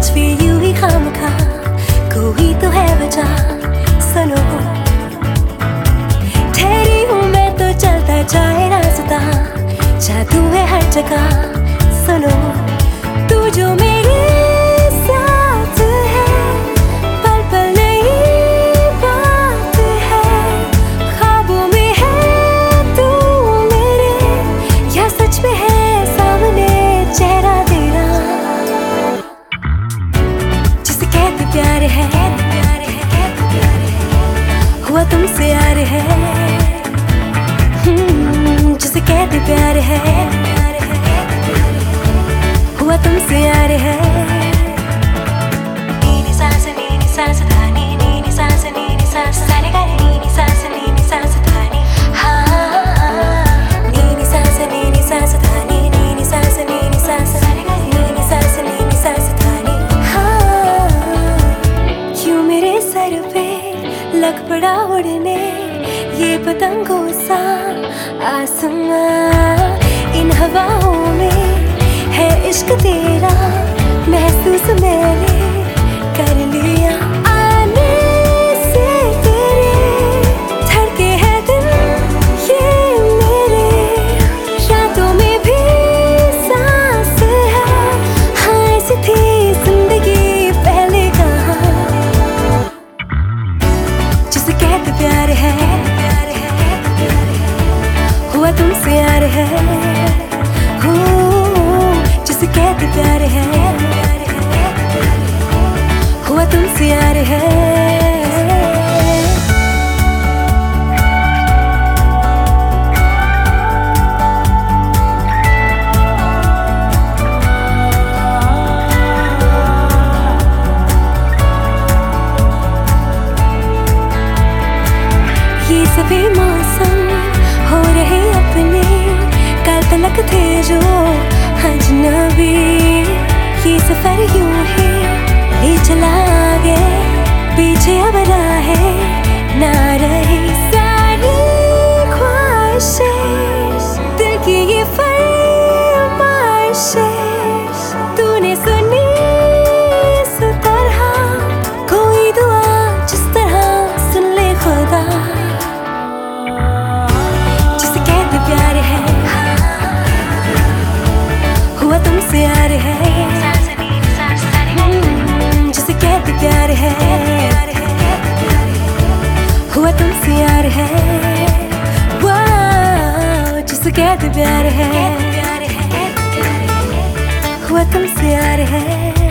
कुछ भी यूं ही खामखा, कोई तो है वजह सुनो। ठहरी हूँ मैं तो चलता जाए रास्ता, जादू है हर जगह सुनो। तू जो मेरे साथ है, पल पल नई बात है, ख्वाबों में है तू मेरे, या सच में है सामने चेहरा तेरा। जिसे कहते प्यार है, हुआ तुमसे यार है। जिसे कहते प्यार है, हुआ तुमसे यार है। नीनी सांस धानी, नीनी सांस सारे गा रे, नीनी सांस धानी, हाँ। नीनी सांस धानी, नीनी सांस सारे गा रे, नीनी सांस धानी, हाँ। क्यों मेरे सर पे लग पड़ा उड़ने ये पतंगों सा आसमां, इन हवाओं में है इश्क तेरा, महसूस मैंने कर लिया। आने से तेरे धड़के है दिल ये मेरे, रातों में भी सांस है, हाँ ऐसी थी जिंदगी पहले कहाँ। जिसे कहते प्यार है, हुआ तुमसे यार है। जिसे कहते प्यार है, हुआ तुमसे यार है। ये सभी मौसम हो रहे अपने, कल तलक थे जो अजनबी। ये सफर यूं ही ले चला आगे, पीछे अब राहें ना रही। सारी ख्वाहिशें दिल की ये फरमाइशें तूने सुनी इस तरह, कोई दुआ जिस तरह सुन ले खुदा। जिसे कहते प्यार है, हुआ तुमसे यार है। जिसे कहते प्यार है, हुआ तुमसे यार है। वाह, जिसे कहते प्यार है, हुआ तुमसे यार है।